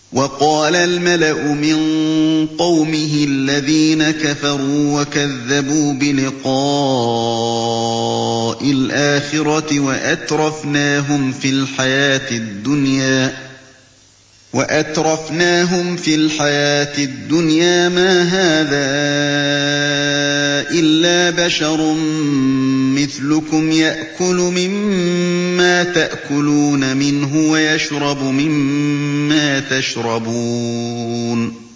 وَقَالَ الْمَلَأُ مِن قَوْمِهِ الَّذِينَ كَفَرُوا وَكَذَّبُوا بِلِقَاءِ الْآخِرَةِ وَأَتْرَفْنَاهُمْ فِي الْحَيَاةِ الدُّنْيَا مَا هَٰذَا إِلَّا بَشَرٌ مِّثْلُكُمْ يَأْكُلُ مِمَّا تَأْكُلُونَ مِنْهُ وَيَشْرَبُ مِمَّا تَشْرَبُونَ